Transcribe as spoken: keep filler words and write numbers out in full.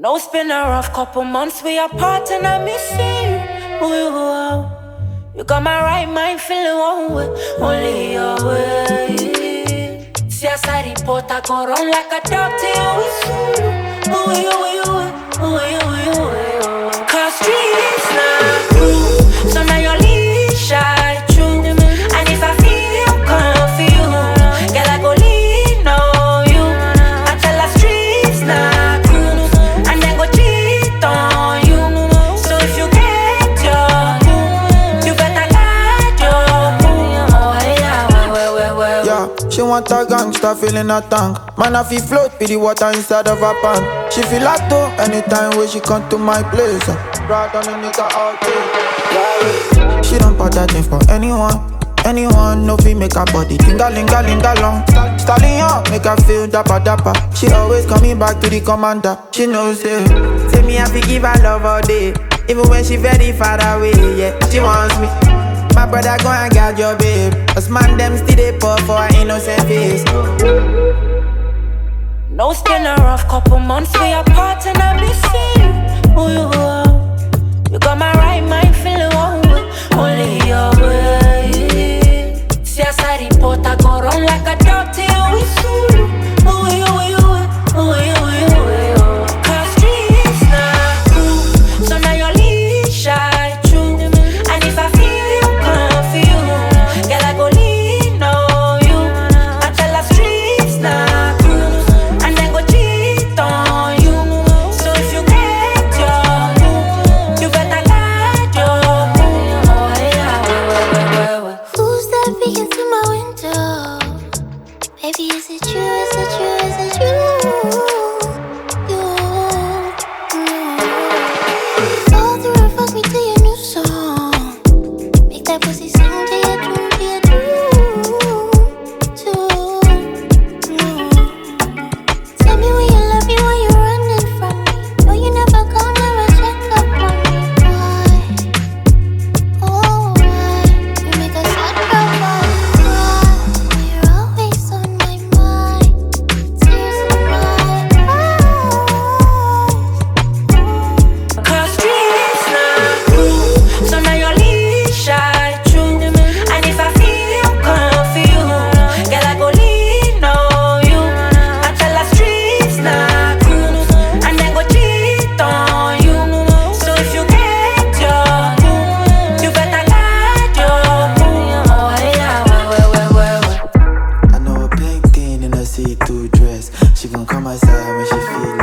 No, it's been a rough couple months, we apart and I miss you. Ooh, you got my right mind feeling one way, only your way. See, I said report, I go run like a dog till you whistle. Ooh, you, you, ooh, you, you, you. Cause streets not true, so now your leash I true. And if I feel confused, girl, I go lean on you. I tell the streets not true, and then go cheat on you. So if you get your boo, you better guard your boo. Oh yeah, well, well, well, well. Yeah, she want a gangster feeling a tank. Man, I feel float with the water inside of her pan. She feel like though anytime when she come to my place. Ride on a nigga all day. Yeah. She don't put that thing for anyone. Anyone, no fee make her body tinga-linga-linga long. Stallion, make her feel dapper-dapper. She always coming back to the commander. She knows it. Say me have to give her love all day, even when she very far away, yeah. She wants me. My brother go and guard your babe, cause man them still they pour for her innocent face. No, it's been a rough couple months, we apart and I miss you. Ooh, you, you got my right mind feeling one way, only your way. See, I said report, I go run like a dog till you whistle. Ooh, you, you, ooh, you, you, you. Cause streets not true, so now your leash I true. And if I feel confused, girl, I go lean on you. I tell the streets not true, and then go cheat on you. So if you get your boo, you better guard your boo. Oh yeah, well, well, well, well, well. Who's that peeking through my window? Baby, is it you, is it you, is it you? You, you. Fall through and fuck me to your new song. Make that pussy sing to your tune, to your tune, tune. Tell me when you love me, when you're running from me. No, you never come, never check up on me. Why? Oh, why? You make a sad girl fall. Why? You're always on my mind. Tears in my eyes. Cause streets not true, so now your leash I true. And if I feel confused, girl, I go lean on you. I tell the streets not true, and then go cheat on you. So if you get your boo, you better guard your boo. Oh yeah, well, well, well, well, well. I know a pink thing in a see-through dress. She gon' come outside when she feel